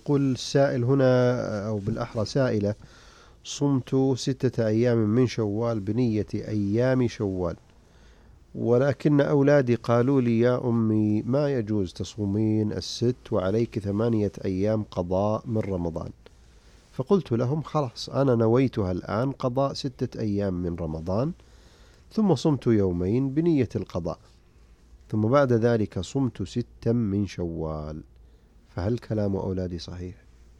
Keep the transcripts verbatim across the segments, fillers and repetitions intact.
يقول السائل هنا، أو بالأحرى سائلة: صمت ستة أيام من شوال بنية أيام شوال، ولكن أولادي قالوا لي يا أمي ما يجوز تصومين الست وعليك ثمانية أيام قضاء من رمضان. فقلت لهم خلاص أنا نويتها الآن قضاء ستة أيام من رمضان، ثم صمت يومين بنية القضاء، ثم بعد ذلك صمت ستا من شوال، فهل كلام أولادي صحيح؟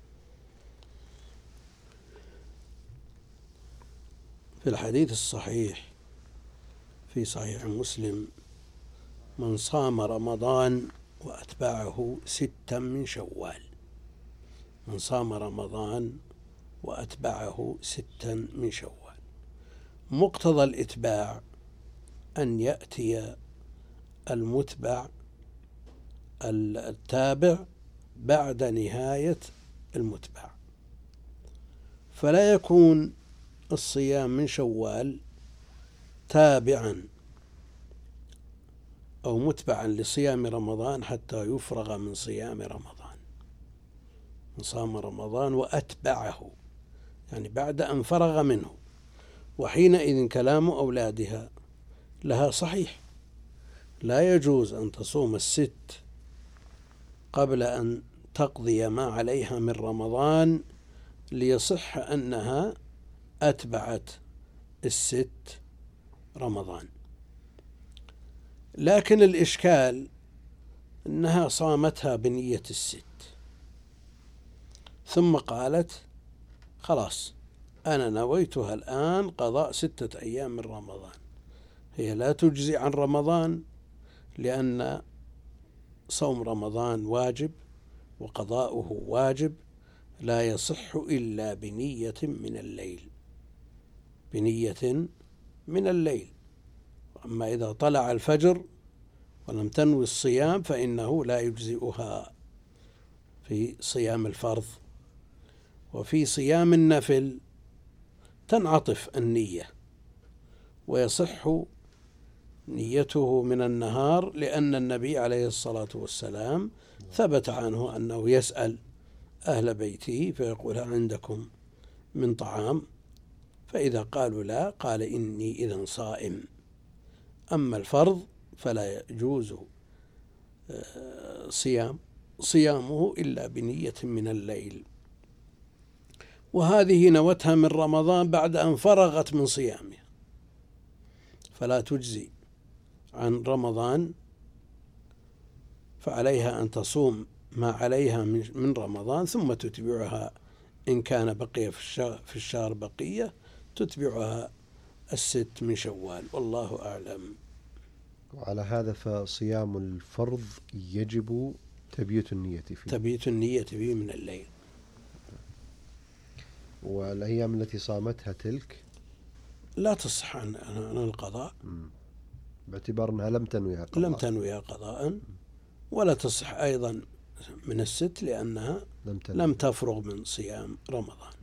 في الحديث الصحيح في صحيح مسلم: من صام رمضان وأتبعه ستا من شوال. من صام رمضان وأتبعه ستا من شوال. مقتضى الإتباع أن يأتي المتبع التابع بعد نهاية المتبع، فلا يكون الصيام من شوال تابعا أو متبعا لصيام رمضان حتى يفرغ من صيام رمضان. من صام رمضان وأتبعه يعني بعد أن فرغ منه، وحينئذ كلام أولادها لها صحيح. لا يجوز أن تصوم الست قبل أن تقضي ما عليها من رمضان ليصح أنها أتبعت الست رمضان. لكن الإشكال أنها صامتها بنية الست، ثم قالت خلاص أنا نويتها الآن قضاء ستة أيام من رمضان. هي لا تجزي عن رمضان، لأن صوم رمضان واجب وقضاؤه واجب، لا يصح إلا بنية من الليل، بنية من الليل. أما إذا طلع الفجر ولم تنوي الصيام فإنه لا يجزئها في صيام الفرض. وفي صيام النفل تنعطف النية ويصح نيته من النهار، لأن النبي عليه الصلاة والسلام ثبت عنه أنه يسأل أهل بيته فيقول هل عندكم من طعام؟ فإذا قالوا لا قال إني إذن صائم. أما الفرض فلا يجوز صيام صيامه إلا بنية من الليل، وهذه نوتها من رمضان بعد أن فرغت من صيامها، فلا تجزي عن رمضان، فعليها أن تصوم ما عليها من رمضان ثم تتبعها إن كان بقي في الشهر بقية، تتبعها الست من شوال، والله أعلم. وعلى هذا فصيام الفرض يجب تبييت النية فيه تبييت النية فيه من الليل. والأيام التي صامتها تلك لا تصح عن القضاء، باعتبار أنها لم تنويها قضاء. لم تنويها قضاء، ولا تصح أيضا من الست لأنها لم, لم تفرغ من صيام رمضان.